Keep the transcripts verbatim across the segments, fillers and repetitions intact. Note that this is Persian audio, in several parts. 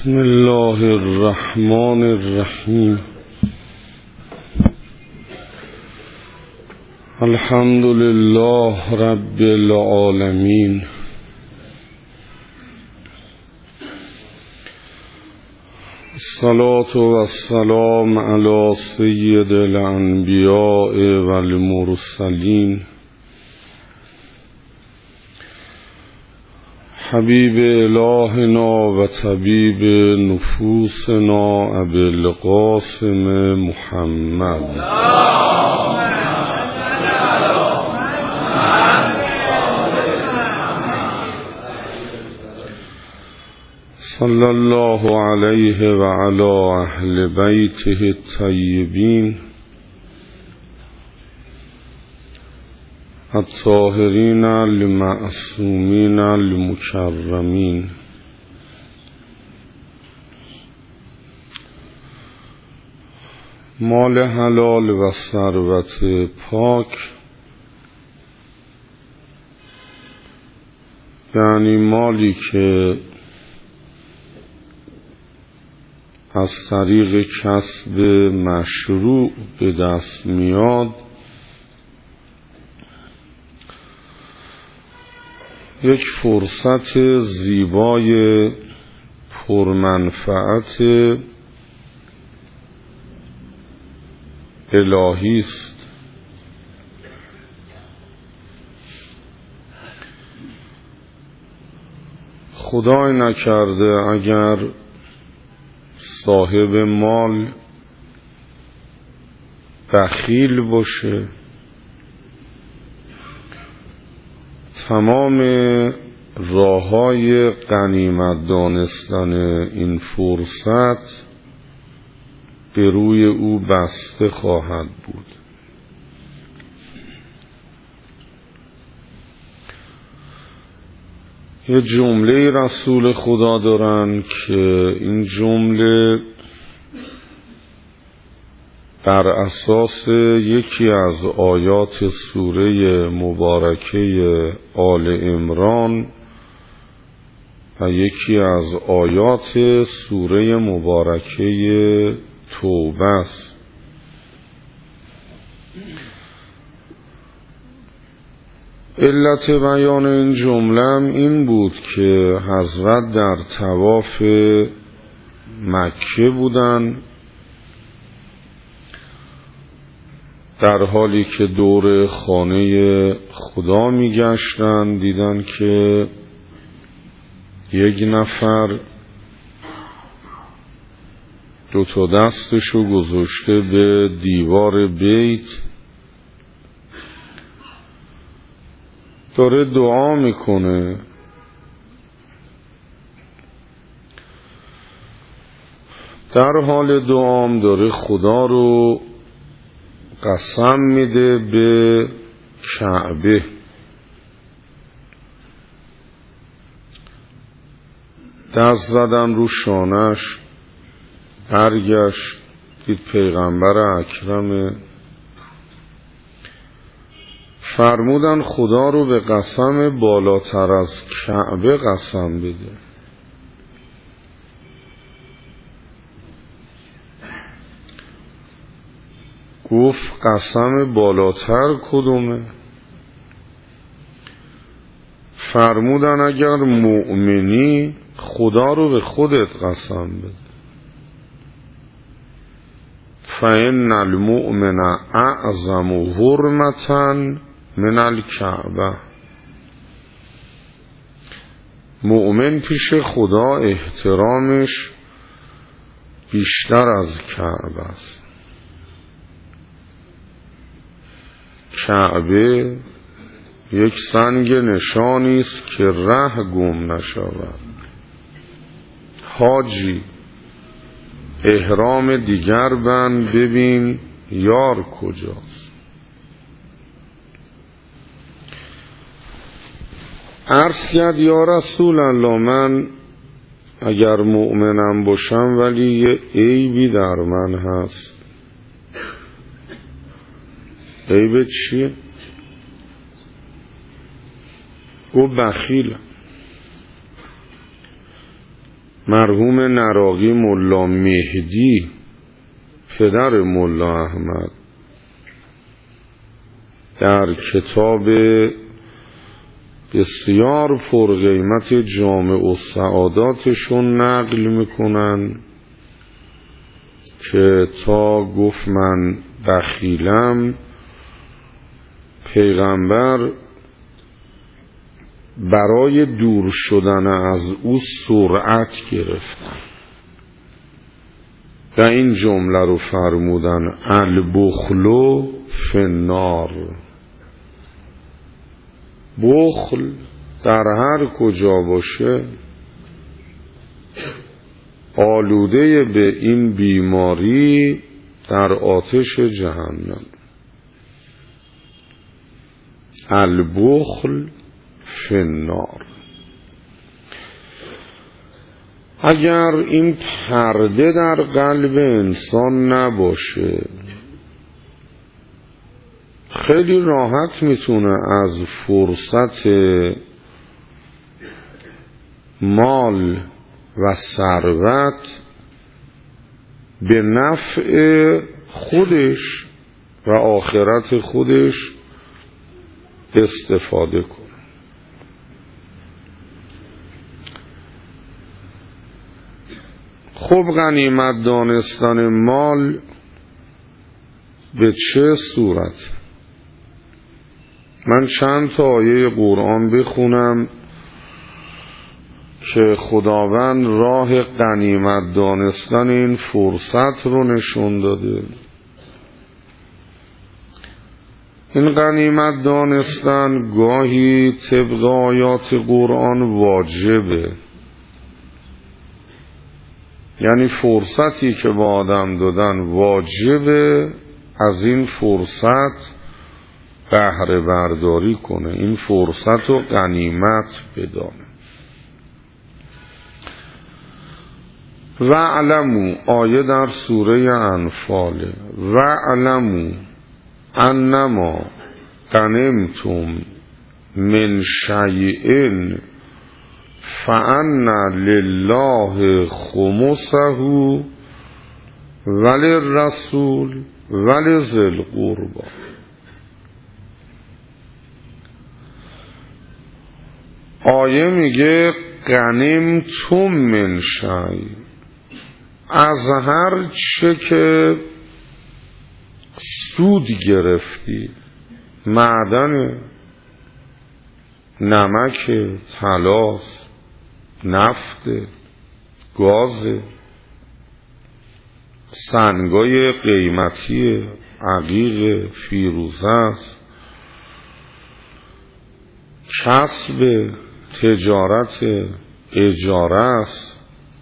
بسم الله الرحمن الرحیم. الحمد لله رب العالمین. الصلاة والسلام علی سید الانبیاء والمرسلین حبیب الهنا و طبیب نفوسنا ابی القاسم محمد صلی الله علیه و علی اهل بیته الطیبین الطاهرین المعصومین المکرمین. مال حلال و ثروت پاک یعنی مالی که از طریق کسب مشروع به دست میاد یک فرصت زیبای پرمنفعت الهی است. خدای نکرده اگر صاحب مال بخیل باشه، تمام راه‌های غنیمت دانستن این فرصت به روی او بسته خواهد بود. یه جمله رسول خدا دارن که این جمله بر اساس یکی از آیات سوره مبارکه آل عمران و یکی از آیات سوره مبارکه توبه است. علت بیان این جمله این بود که حضرت در طواف مکه بودن، در حالی که دور خانه خدا می گشتن دیدن که یک نفر دو تا دستشو گذاشته به دیوار بیت داره دعا میکنه. در حال دعام داره خدا رو قسم میده به کعبه. دست زدن رو شانش، برگشت دید پیغمبر اکرمه، فرمودن خدا رو به قسم بالاتر از کعبه قسم بده. گفت قسم بالاتر کدومه؟ فرمودن اگر مؤمنی خدا رو به خودت قسم بده. فإن المؤمن اعظم حرمة من الکعبه. مؤمن پیش خدا احترامش بیشتر از کعبه است. کعبه یک سنگ نشانی است که ره گم نشود. حاجی احرام دیگر بند ببین یار کجاست. عرض کرد یا رسول الله من اگر مؤمنم باشم ولی یه عیبی در من هست. عیب چیه؟ گفت بخیلم. مرحوم نراقی ملا مهدی پدر ملا احمد در کتاب بسیار پرقیمت جامع السعاداتشون نقل میکنن که تا گفت من بخیلم، پیغمبر برای دور شدن از او سرعت گرفتن و این جمله رو فرمودن: البخل فی النار. بخل در هر کجا باشه آلوده به این بیماری در آتش جهنم. البخل فی النار. اگر این پرده در قلب انسان نباشه خیلی راحت میتونه از فرصت مال و ثروت به نفع خودش و آخرت خودش استفاده کنه. خب غنیمت دانستن مال به چه صورت؟ من چند تا آیه قرآن بخونم که خداوند راه غنیمت دانستن این فرصت رو نشون داده. این غنیمت دانستن گاهی طبق آیات قرآن واجبه، یعنی فرصتی که با آدم دادن واجبه از این فرصت بهره برداری کنه، این فرصت رو غنیمت بدانه. وَاعْلَمُوا آیه در سوره انفال: وَاعْلَمُوا انما غنمتم من شیء فأن لله خمسه وللرسول ولذی القربى. آیه میگه غنمتم من شیء، از هر چه که سود گرفتی، معدن، نمک، طلاست، نفت، گاز، سنگای قیمتی، عقیق، فیروزه است، کسب، تجارت، اجاره است،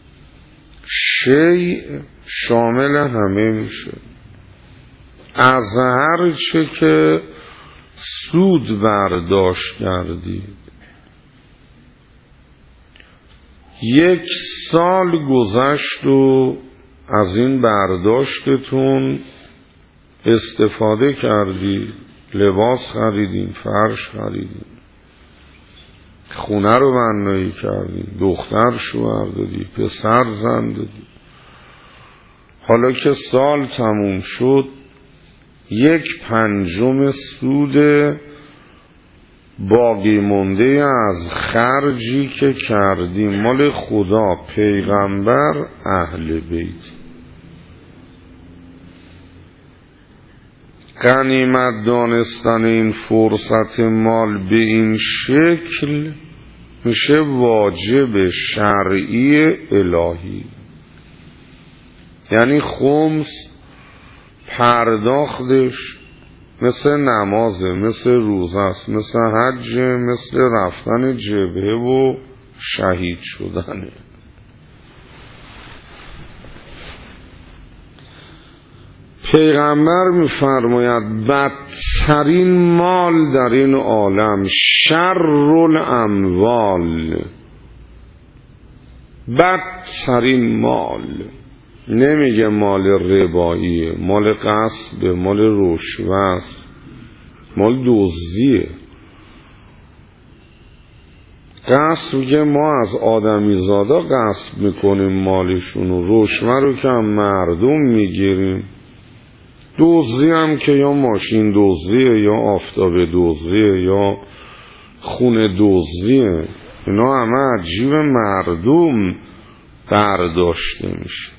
شیء شامل همه میشه. از هر چه که سود برداشت کردید، یک سال گذشت و از این برداشتتون استفاده کردید، لباس خریدین، فرش خریدین، خونه رو بنایی کردین، دختر شوهر دادی، پسر زن دادی. حالا که سال تموم شد یک پنجم سود باقی مونده از خرجی که کردیم مال خدا، پیغمبر، اهل بیت. غنیمت دانستن این فرصت مال به این شکل میشه واجب شرعی الهی، یعنی خمس پرداختش مثل نمازه، مثل روزه است، مثل حج، مثل رفتن جبهه و شهید شدنه. پیغمبر میفرماید بدترین مال در این عالم شر الاموال، بدترین مال. نمیگه مال رباییه، مال غصب، مال رشوه، مال دزدیه. قصد میگه ما از آدمی زادا قصد میکنیم مالشونو، رشوه رو که هم مردم میگیریم، دزدی هم که یا ماشین دزدیه یا آفتاب دزدیه یا خون دزدیه، اینا همه عجیب مردم برداشته میشه.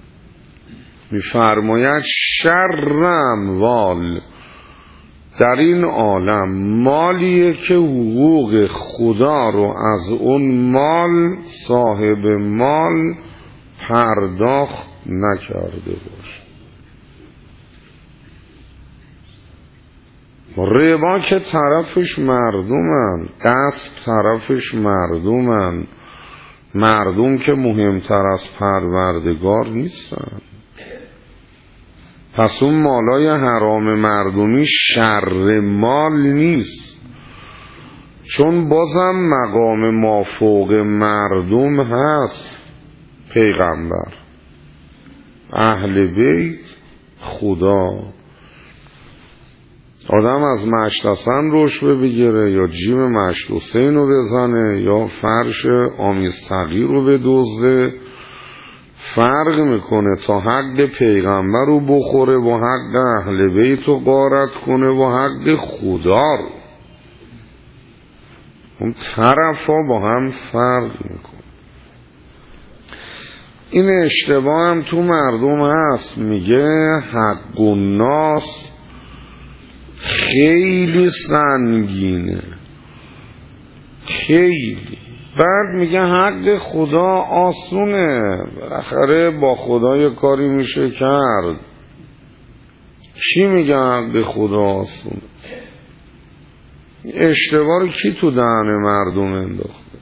میفرماید شر اموال، در این عالم مالیه که حقوق خدا رو از اون مال صاحب مال پرداخت نکرده باشه. ربا که طرفش مردمن، غصب طرفش مردمن، مردم که مهمتر از پروردگار نیستن. پس اون مالای حرام مردمی شر مال نیست، چون بازم مقام مافوق مردم هست، پیغمبر، اهل بیت، خدا. آدم از مشت حسن رشوه بگیره یا جیب مشت حسین رو بزنه یا فرش آمیز صغیر رو بدزده، فرق میکنه تا حق پیغمبر رو بخوره و حق اهل بیت رو غارت کنه و حق خدا رو. اون طرف ها با هم فرق میکنه. این اشتباه هم تو مردم هست، میگه حق الناس خیلی سنگینه، خیلی. بعد میگه حق خدا آسونه، بالاخره با خدا یه کاری میشه کرد. کی میگه حق خدا آسونه؟ اشتباه رو کی تو دهن مردم انداخته؟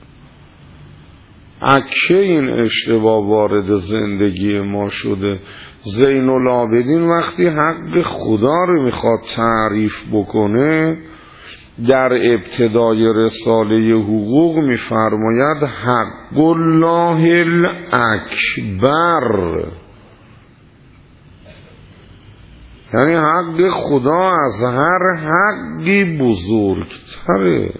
اکه این اشتباه وارد زندگی ما شده؟ زین العابدین وقتی حق خدا رو میخواد تعریف بکنه، در ابتدای رساله حقوق میفرماید حق الله الاکبر، یعنی حق خدا از هر حقی بزرگتره.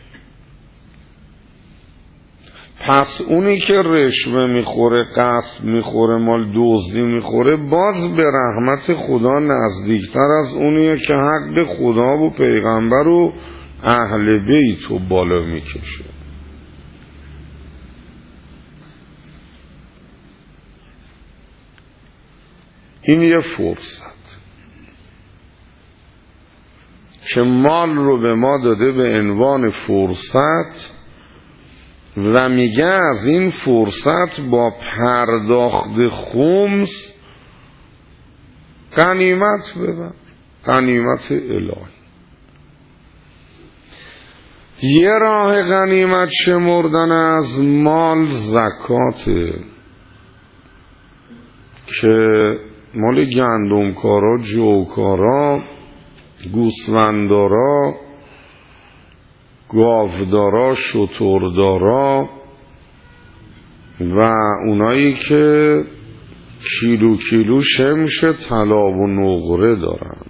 پس اونی که رشوه میخوره، غصب میخوره، مال دزدی میخوره، باز به رحمت خدا نزدیکتر از اونیه که حق خدا و پیغمبر و اهل بیت رو بالا میکشه. این یه فرصت که مال رو به ما داده به عنوان فرصت و میگه از این فرصت با پرداخت خمس غنیمت ببر، غنیمت الهی. یه راه غنیمت شمردن از مال زکاته که مال گندمکارا، جوکارا، گوسفندارا، گاودارا، شتردارا و اونایی که کیلو کیلو شمش طلا و نقره دارن.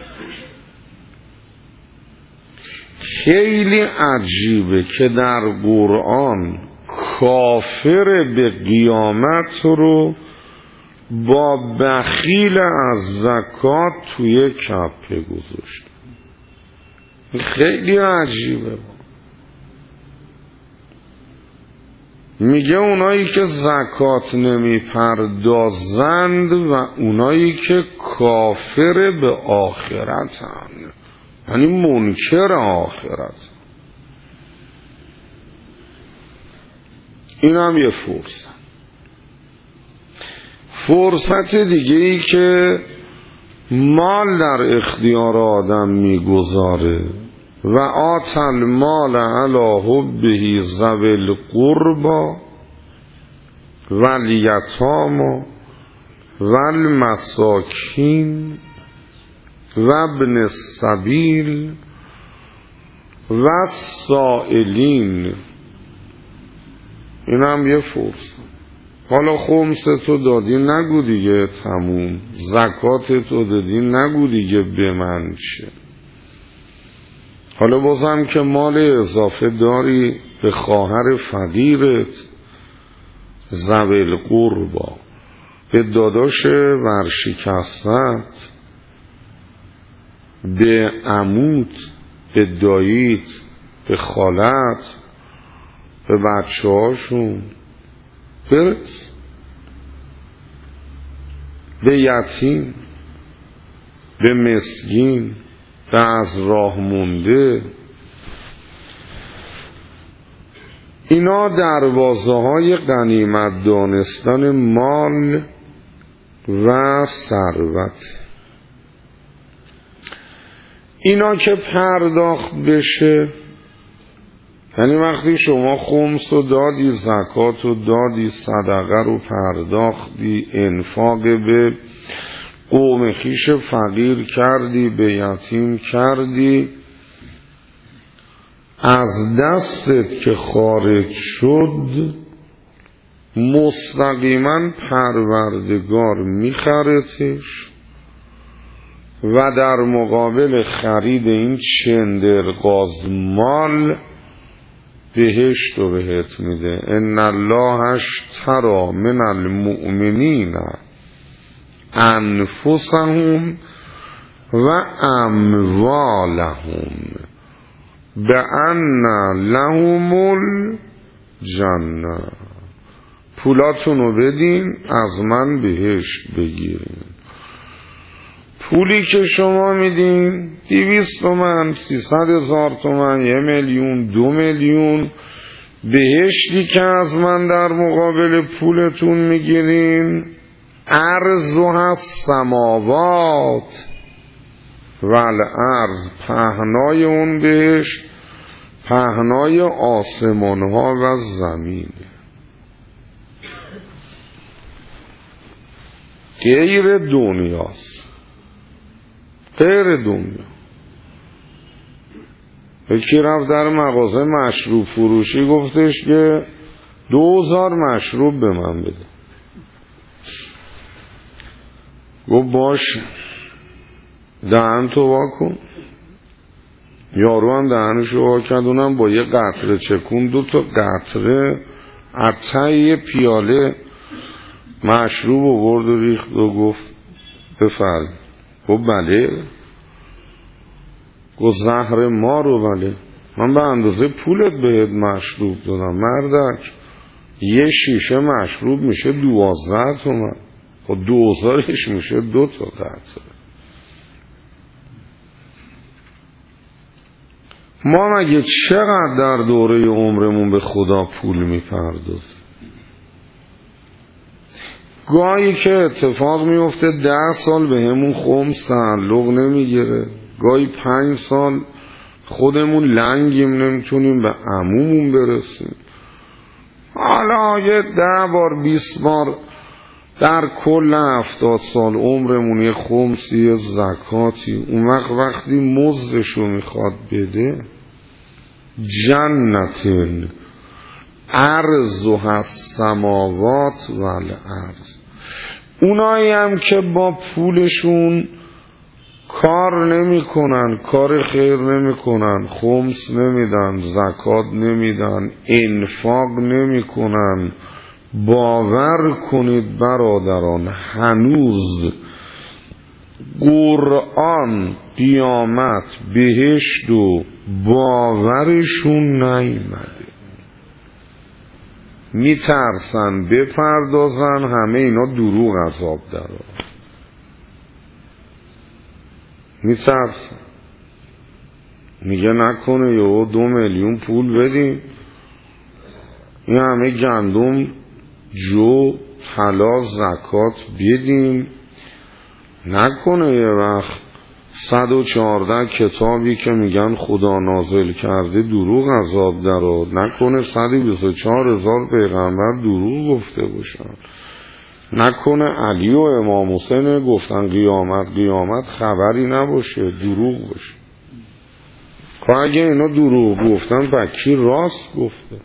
خیلی عجیبه که در قرآن کافر به قیامت رو با بخیل از زکات توی کپه گذاشت. خیلی عجیبه. میگه اونایی که زکات نمی پردازند و اونایی که کافر به آخرت هن، یعنی منکر آخرت. این هم یه فرصت. فرصت دیگه ای که مال در اختیار آدم میگذاره و آت المال علی حبه ذوی القربی والیتامی والمساکین و ابن السبیل و السائلین. این هم یه فرصت. حالا خمس تو دادی نگو دیگه تموم، زکات تو دادی نگو دیگه به من چه. حالا بازم که مال اضافه داری به خواهر فقیرت ذوی القربی، به داداش ورشکستت، به عموت، به داییت، به خالت، به بچه هاشون برس، به یتیم، به مسکین، به از راه مونده. اینا دروازه های غنیمت دانستن مال و ثروت. اینا که پرداخت بشه، یعنی وقتی شما خمس رو دادی، زکات رو دادی، صدقه رو پرداختی، انفاق به قوم خویش فقیر کردی، به یتیم کردی، از دستت که خارج شد مستقیما پروردگار میخرتش و در مقابل خرید این چندرغاز مال بهشت رو بهت میده. ان الله اشتری من المؤمنین انفسهم و اموالهم بأن لهم الجنه. پولاتون رو بدین، از من بهشت بگیرین. پولی که شما میدین دویست تومن، سیصد هزار تومن، یه میلیون، دو میلیون، بهشتی که از من در مقابل پولتون میگیرین عرضها السماوات والارض، پهنای اون بهشت پهنای آسمان ها و زمین، غیر دنیاست، غیر دنیا. یکی رفت در مغازه مشروب فروشی، گفتش که دوزار مشروب به من بده. گفت باش، دهن تو واکن. یارو هم دهنشو واکدونم با یه قطره چکون، دو تا قطره عطای یه پیاله مشروب آورد و ریخت و گفت بفرم. گفت بله. گفت زهر ما رو بله، من به اندازه پولت بهت مشروب دادم مردک، یه شیشه مشروب میشه دوازده تومن، خب دوزارش میشه دو تا قطره. ما مگه چقدر در دوره عمرمون به خدا پول میپردازیم؟ گاهی که اتفاق میفته ده سال به همون خمس تعلق نمیگیره، گاهی پنج سال خودمون لنگیم نمیتونیم به عمومون برسیم، حالا یه ده بار بیست بار در کل هفتاد سال عمرمون یه خمسی یه زکاتی، اون وقت وقتی مزدشو میخواد بده جنتن عرضها السماوات والارض. اونایی هم که با پولشون کار نمی کنن، کار خیر نمی کنن، خمس نمیدن، زکات نمیدن، انفاق نمی کنن، باور کنید برادران هنوز قرآن، قیامت، بهشت و باورشون نیامده، میترسن بپردازن، همه اینا دروغ عذاب داره، میترسن. میگه نکنه یه دو میلیون پول بدیم، این همه گندم، جو، طلا، زکات بدیم، نکنه یه وقت صد و چهارده کتابی که میگن خدا نازل کرده دروغ عذاب داره، نکنه صد و بیست و چهار هزار پیغمبر دروغ گفته باشن، نکنه علی و امام حسین گفتن قیامت قیامت خبری نباشه، دروغ باشه. خب اگه اینا دروغ گفتن با کی راست گفته؟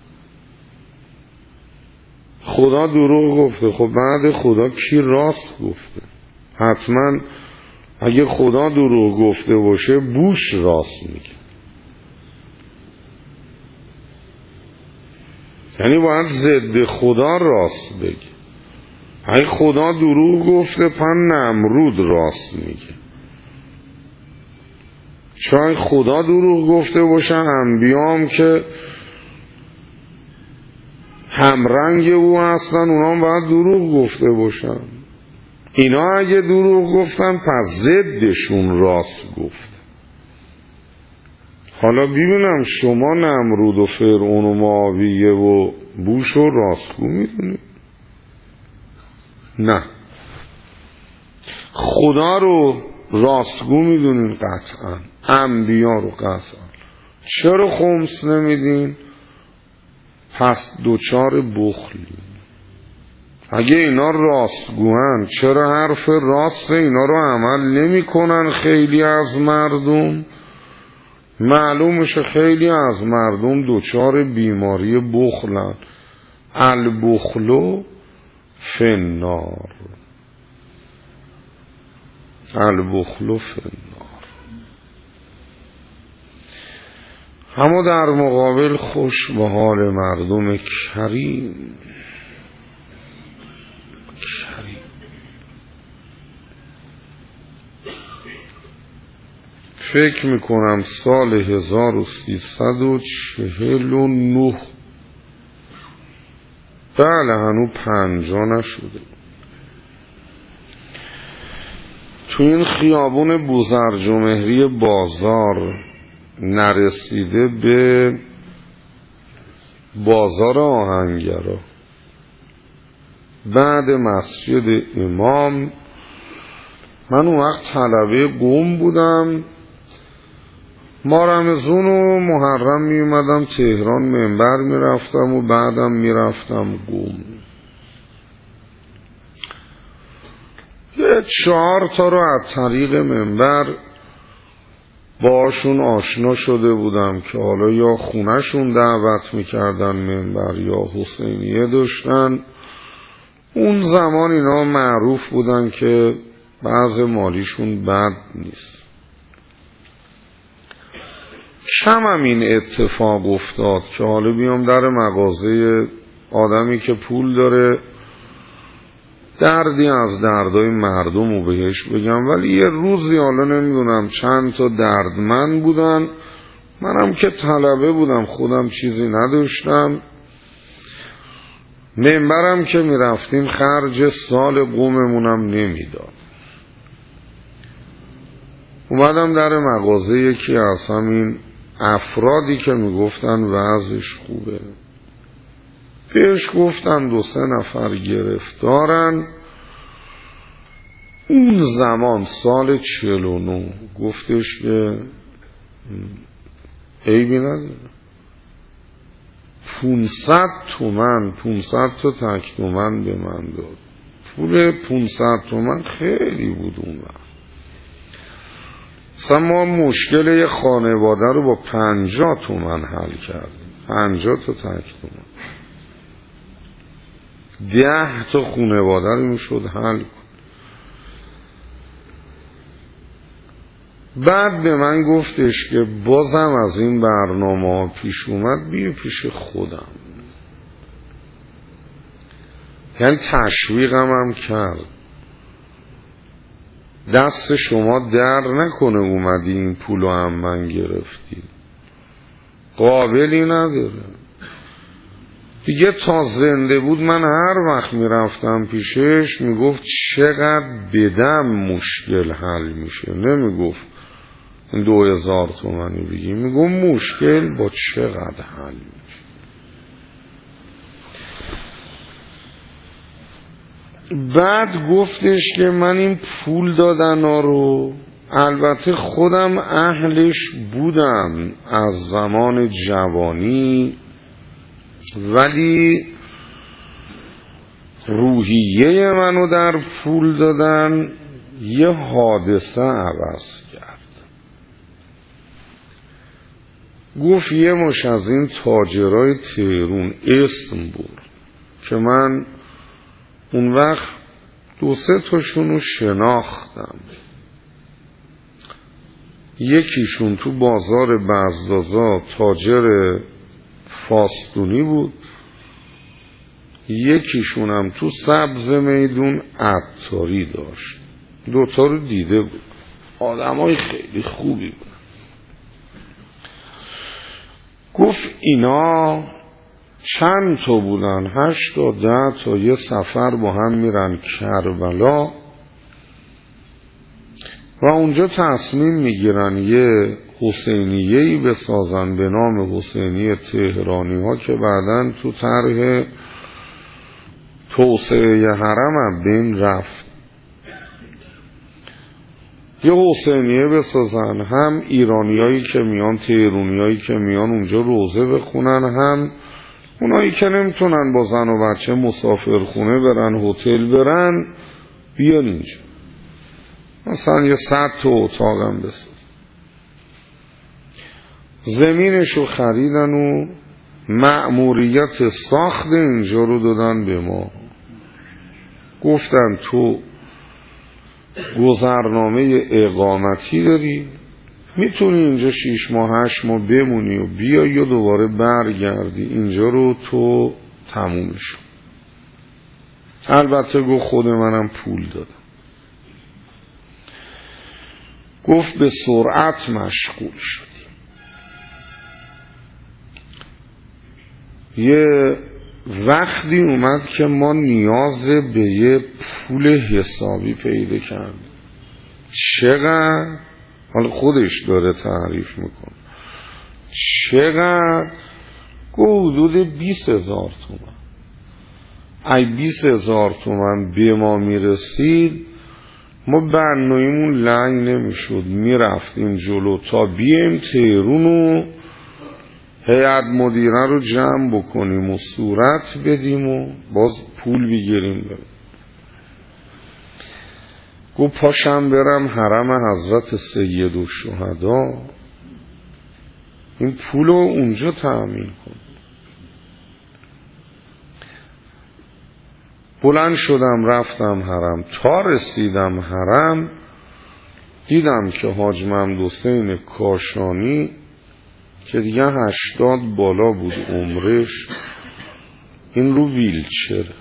خدا دروغ گفته، خب بعد خدا کی راست گفته؟ حتما اگه خدا دروغ گفته باشه بوش راست میگه. یعنی باید ضد خدا راست بگی. اگه خدا دروغ گفته پن نمرود راست میگه. چون خدا دروغ گفته باشه انبیام که همرنگ او هستن اونا هم باید دروغ گفته باشن. اینا اگه دروغ گفتن پس ضدشون راست گفت. حالا ببینم شما نمرود و فرعون و معاویه و بوش و راستگو میدونید؟ نه. خدا رو راستگو میدونین قطعا، انبیا رو قطعا. چرا خمس نمیدین؟ پس دوچار بخلی. اگه اینا راستگوان چرا حرف راست اینا رو عمل نمی کنن خیلی از مردم؟ معلوم میشه خیلی از مردم دوچار بیماری بخلن. البخلو فنار، البخلو فنار. اما در مقابل خوش به حال مردم کریم. کریم فکر میکنم سال هزار و سیصد و چهل و نه، بله هنو پنجا نشده، تو این خیابون بوزرجمهری بازار نرسیده به بازار آهنگرا، بعد مسجد امام، من اون وقت طلبه قم بودم، ما رمضان و محرم می اومدم تهران منبر می رفتم و بعدم می رفتم قم. یه چهار تا رو از طریق منبر باشون آشنا شده بودم که حالا یا خونهشون دعوت می کردن منبر یا حسینیه داشتن. اون زمان اینا معروف بودن که بعض مالیشون بد نیست. کم هم این اتفاق افتاد که حالا بیام در مغازه آدمی که پول داره دردی از دردای مردم رو بهش بگم، ولی یه روزی حالا نمیدونم چند تا دردمند بودن، منم که طلبه بودم خودم چیزی نداشتم، منبرم که میرفتیم خرج سال قوممونم نمیداد. اومدم در مغازه یکی از همین افرادی که میگفتن وضعش خوبه، بهش گفتن دو سه نفر گرفتارن. اون زمان سال چهل و نه گفتش که عیبی نداره، پونصد تومن پونصد تا تک تومن به من داد. پول پونصد تومن خیلی بود اون وقت. مثلا ما مشکل یه خانواده رو با پنجاه تومن حل کردیم، پنجاه تا تک تومن، ده تا خانواده رو میشد حل کن. بعد به من گفتش که بازم از این برنامه ها پیش اومد بیا پیش خودم، یعنی تشویقم هم کرد، دست شما در نکنه اومدی این پولو هم من گرفتی، قابلی نداره دیگه. تا زنده بود من هر وقت میرفتم پیشش میگفت چقدر بدم مشکل حل میشه، نمیگفت دو هزار تومنی بگی، میگفت مشکل با چقدر حل میشه. بعد گفتش که من این پول دادن ها رو البته خودم اهلش بودم از زمان جوانی، ولی روحیه منو در پول دادن یه حادثه عوض کرد. گفت یه مش از این تاجرای تهرون اسم برد که من اون وقت دو سه تاشونو شناختم. یکیشون تو بازار بزدازا تاجر فاستونی بود، یکیشونم تو سبز میدون عطاری داشت. دوتا رو دیده بود، آدم های خیلی خوبی بود. گفت اینا چند تا بودن، هشت تا ده تا، یه سفر با هم میرن کربلا و اونجا تصمیم میگیرن یه حسینیه‌ای بسازن به نام حسینیه تهرانی ها که بعداً تو طرح توسعه حرم هم بین رفت. یه حسینیه بسازن، هم ایرانیایی که میان، تهرانیایی که میان اونجا روزه بخونن، هم اونایی که نمیتونن با زن و بچه مسافرخونه برن، هتل برن، بیان اینجا. مثلا یه صد تا اتاقم بساز. زمینشو خریدن و مأموریت ساخت اینجا رو دادن به ما. گفتن تو گذرنامه اقامتی داری، میتونی اینجا شیش ماه هشت ماه بمونی و بیایی و دوباره برگردی، اینجا رو تو تمومش. البته گفت خود منم پول دادم. گفت به سرعت مشغول شدیم. یه وقتی اومد که ما نیاز به یه پول حسابی پیدا کردیم. چقدر؟ حالا خودش داره تعریف میکنه. چقدر؟ گفت حدود بیست هزار تومن. ای بیست هزار تومن به ما میرسید، ما برنامه‌مون لنگ نمیشد، میرفتیم جلو تا بیایم تهرون و هیئت مدیره رو جمع بکنیم و صورت بدیم و باز پول بگیریم بریم. گفت پاشم برم حرم حضرت سیدالشهدا، این پول رو اونجا تأمین کن. بلند شدم رفتم حرم. تا رسیدم حرم دیدم که حاج محمد حسین کاشانی که دیگه هشتاد بالا بود عمرش، این رو ویلچر.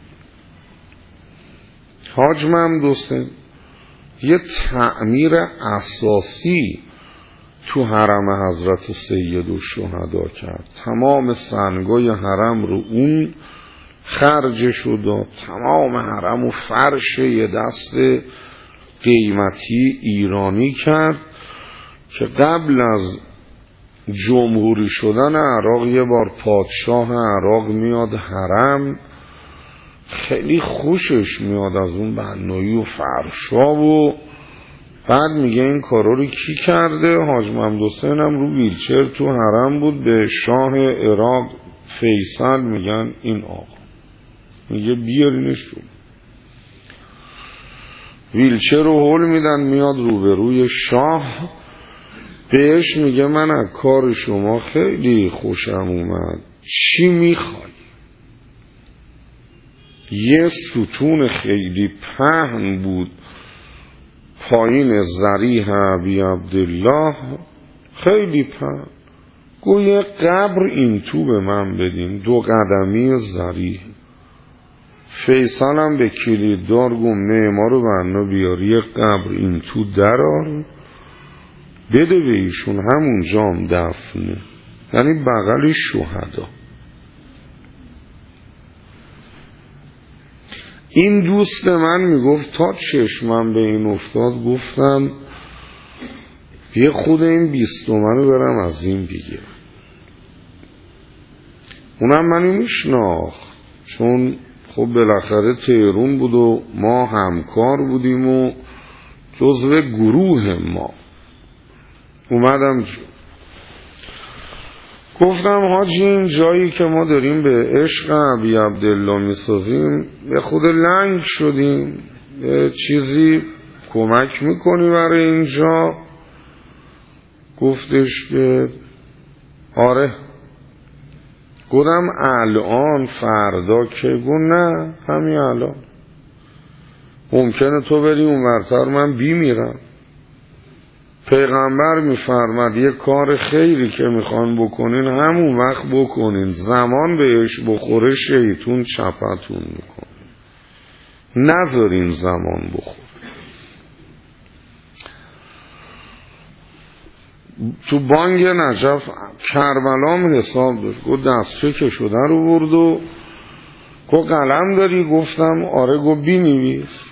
حاج محمد حسین یه تعمیر اساسی تو حرم حضرت سیدالشهدا کرد. تمام سنگای حرم رو اون خرجش رو داد، تمام حرم و فرش یه دست قیمتی ایرانی کرد که قبل از جمهوری شدن عراق یه بار پادشاه عراق میاد حرم، خیلی خوشش میاد از اون بنایی و فرشا و بعد میگه این کارا رو کی کرده؟ حاج محمد حسین هم رو ویلچر تو حرم بود، به شاه عراق فیصل میگن این آقا، میگه بیارینش رو. ویلچر رو هول میدن، میاد روبروی شاه، بهش میگه من از کار شما خیلی خوشم اومد، چی میخوای؟ یه ستون خیلی پهن بود پایین ضریح ابی عبدالله، خیلی پهن. گو یه قبر این تو به من بدین، دو قدمی ضریح. فیصل هم به کلیددار گفت معمارو بنا بیار، یه قبر این تو درار بده به ایشون، همون جام دفنه، یعنی بغل شهدا. این دوست من میگفت تا چشمم به این افتاد گفتم یه خود این بیست تومنو برم از این بگیرم. اونم منو میشناخت چون خب بالاخره تهرون بود و ما همکار بودیم و جزو گروه ما. اومدم جو. گفتم حاجی این جایی که ما داریم به عشق ابی عبدالله میسازیم یه خود لنگ شدیم، یه چیزی کمک میکنی برای اینجا؟ گفتش که آره. گفتم الان فردا که؟ گفت نه همین الان. ممکنه تو بری اون ورتر من بی میرم. پیغمبر میفرماد یه کار خیری که میخوان بکنین همون وقت بکنین، زمان بهش بخوره شیطون چپتون میکنه، نذارین زمان بخوره. تو بانگ نجف کربلا هم حساب داشت، گفت دستچه که شده رو برد و گفت قلم داری؟ گفتم آره. گفت بینویس.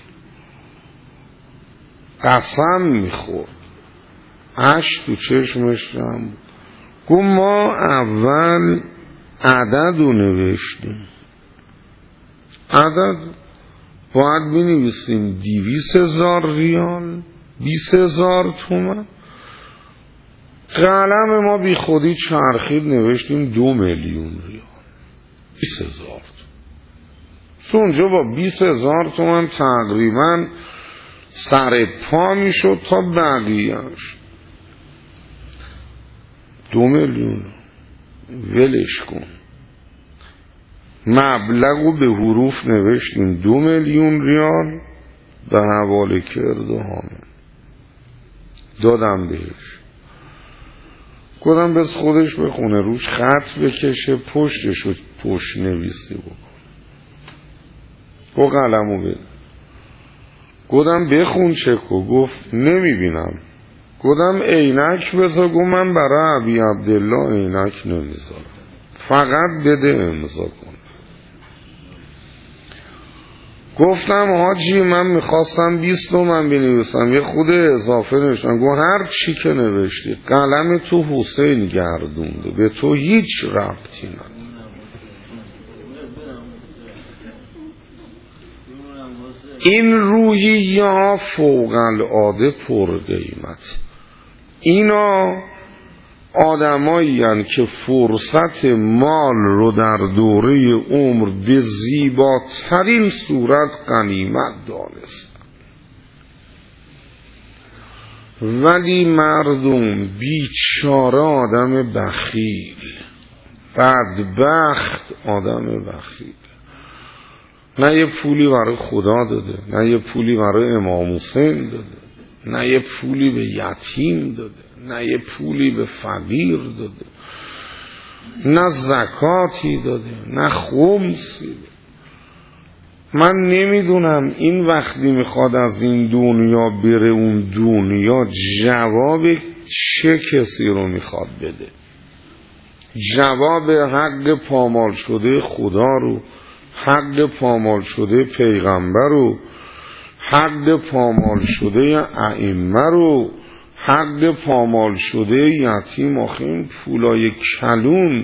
قسم میخورد، اشک تو چشمش جمع بود. گفت ما اول عدد رو نوشتیم، عدد باید بنویسیم دیویس هزار ریال، بیس هزار تومن. قلم ما بی خودی چرخید نوشتیم دو میلیون ریال، بیس هزار تومن. چون اونجا با بیس هزار تومن تقریبا سر پا می شد تا بقیهش. دو میلیون ولش کن. مبلغو به حروف نوشتیم دو میلیون ریال، به حواله کرد و همه دادم بهش. گفتم بس خودش بخونه، روش خط بکشه، پشتشو پشت نویسی بکن. گفت قلمو بده. گفتم بخون چکو. گفت نمیبینم. گفتم عینک بذار. گفت من برای ابی عبدالله عینک نمیذارم، فقط بده امضا کن. گفتم حاجی من میخواستم بیست تومن بنویسم، یه خود اضافه نوشتم. گفت هر چی که نوشتی قلم تو حسین گردونده، به تو هیچ ربطی نداره. این روحیه ها فوق العاده پر قیمت. اینا آدمایی هستند که فرصت مال رو در دوره عمر به زیباترین صورت غنیمت دانستن، ولی مردم بیچاره آدم بخیل، بدبخت آدم بخیل. نه یه پولی برای خدا داده، نه یه پولی برای امام حسین داده، نه یه پولی به یتیم داده، نه یه پولی به فقیر داده، نه زکاتی داده، نه خمسی داده. من نمیدونم این وقتی میخواد از این دنیا بره اون دنیا جواب چه کسی رو میخواد بده؟ جواب حق پامال شده خدا رو، حق پامال شده پیغمبر رو، حق پامال شده ائمه رو، حق پامال شده یتیم. آخه این پولای کلون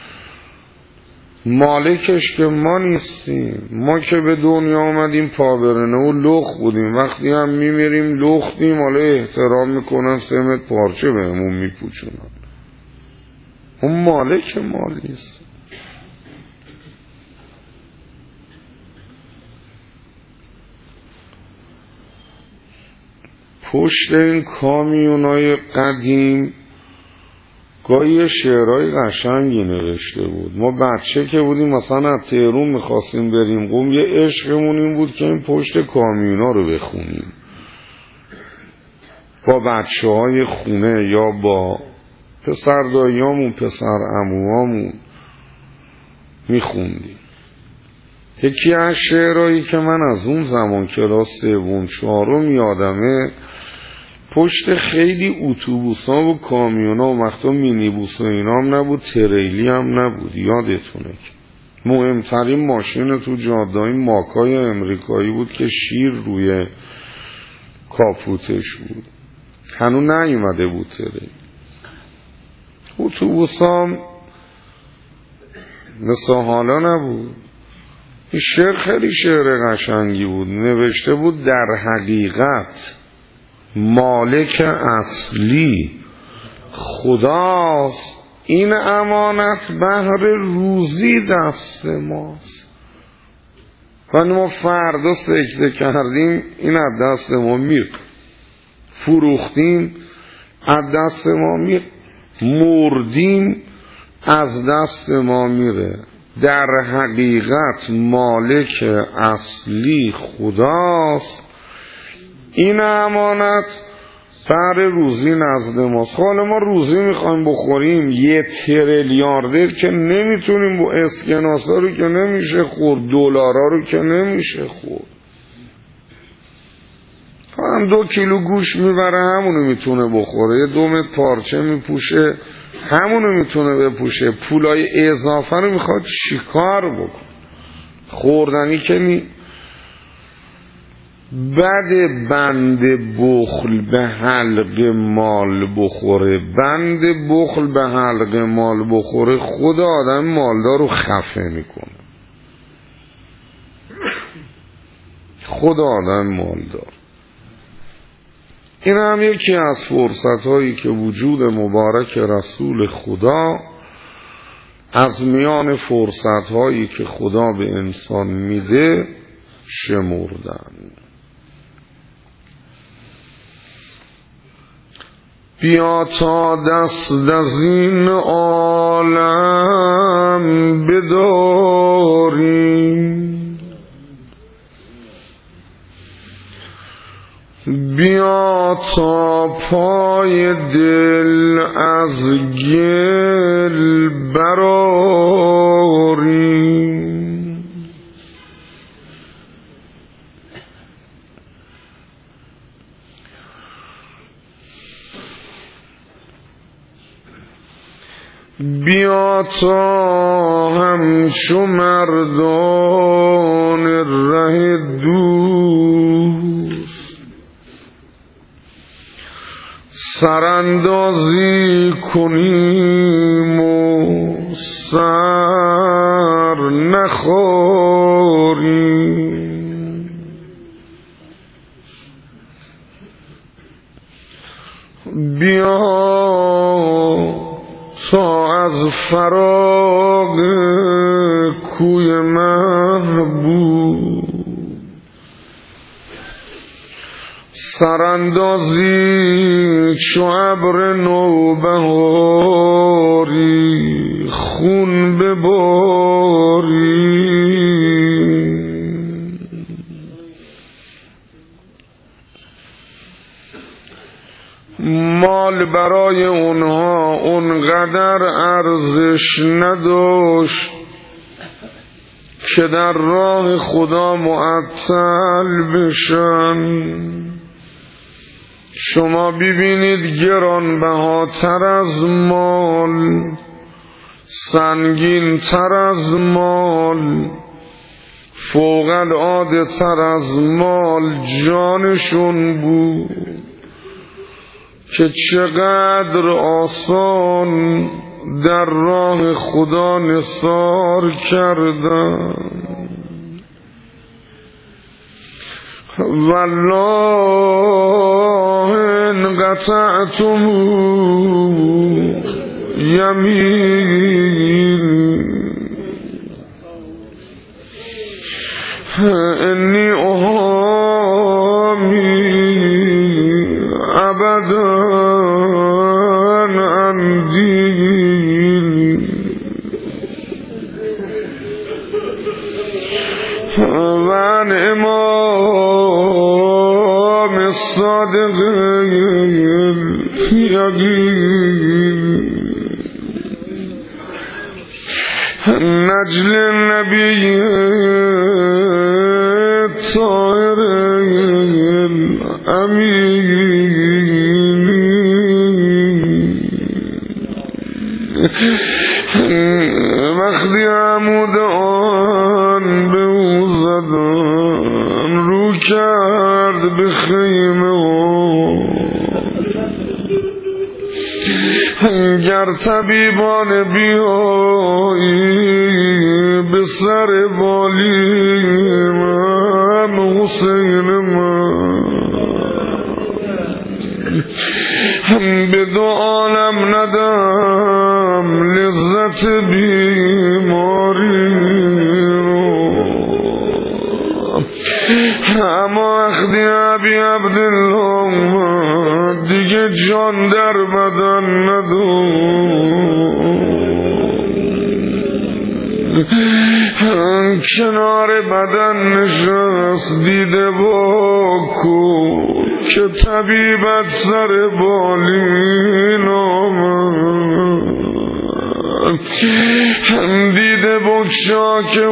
مالکش که ما نیستیم. ما که به دنیا آمدیم پابرنه و لخ بودیم، وقتی هم میمیریم لختیم، حالا احترام میکنن سمت پارچه بهمون میپوچونن. اون مالک مال نیست. پشت این کامیونای قدیم گاهی شعرهای قشنگی نوشته بود. ما بچه که بودیم مثلا از تهران میخواستیم بریم قم، یه عشقمون این بود که این پشت کامیونا رو بخونیم با بچه های خونه یا با پسر داییامون پسر عموامون میخوندیم. یکی از شعرهایی که من از اون زمان کلاس سوم چهارم یادمه، پشت خیلی اتوبوس‌ها و کامیونا و وقتا مینیبوس و اینا هم نبود، تریلی هم نبود، یادتونه که مهمترین ماشین تو جاده‌های ماکای امریکایی بود که شیر روی کاپوتش بود، هنوز نیومده بود تریل. اتوبوس‌ها مثل حالا نبود. این شعر خیلی شعر قشنگی بود، نوشته بود در حقیقت مالک اصلی خداست، این امانت بهر روزی دست ماست. و ما فردا سجده کردیم این از دست ما میر، فروختیم از دست ما میر، مردیم از دست ما میره. در حقیقت مالک اصلی خداست، این امانت بهر روزی نزد ماست. حالا ما روزی میخوایم بخوریم، یه تریلیاردر که نمیتونیم، با اسکناسا رو که نمیشه خورد، دلارا رو که نمیشه خورد. هم دو کیلو گوش میبره همونو میتونه بخوره، یه دو متر پارچه میپوشه همونو میتونه بپوشه، پولای اضافه رو میخواد چیکار بکن؟ خوردنی که نی. بد بند بخل به حلق مال بخوره، بند بخل به حلق مال بخوره خدا آدم مالدار رو خفه میکنه، خدا آدم مالدار. این هم یکی از فرصت هایی که وجود مبارک رسول خدا از میان فرصت هایی که خدا به انسان میده شمردن. بیا تا دست از این عالم بداریم، بیا تا پای دل از گل براریم، بیا تا همچو مردان ره دوست سراندازی کنیم و سر نخوریم، بیا تا از فراق کوی محبوب سراندازی چو ابر نوبهاری خون بباری، مال برای اونها اونقدر ارزش نداشت که در راه خدا معطل بشن. شما ببینید گرانبهاتر از مال، سنگین تر از مال، فوق العاده تر از مال جانشون بود که چقدر آسان در راه خدا نثار کردن. والله ان قطعتم یمین انی احامی ابدا عن دینی و عن امام الصادق یقین نجل النبی طاهر امین وقتی عمود آن به او زدن رو کرد به خیمه گر طبیبان بیایی به سر بالی من حسین من به دو عالم ندم لذت بیماری اما اخدی ابی عبدالله دیگه جان در بدن ندون کنار بدن نشست دیده با کن که طبیبت سر بالین آمد هم دیده بکشا که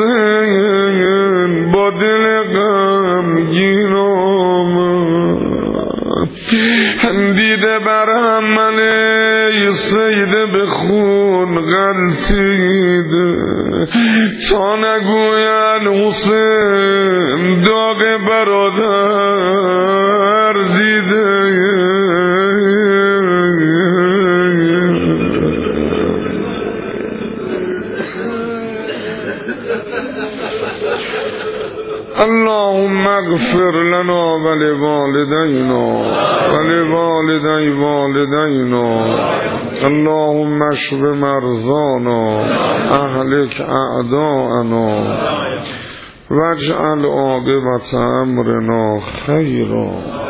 حسین با دل غمگین آمد هم دیده بر عمله سیده به خون غلطیده تا نگوین حسین داغ برادر دیده اللهم اغفر لنا ولوالدينا ولوالدي والدينا اللهم اشف مرضانا اهلك اعداءنا واجعل عاقبة امرنا خيرا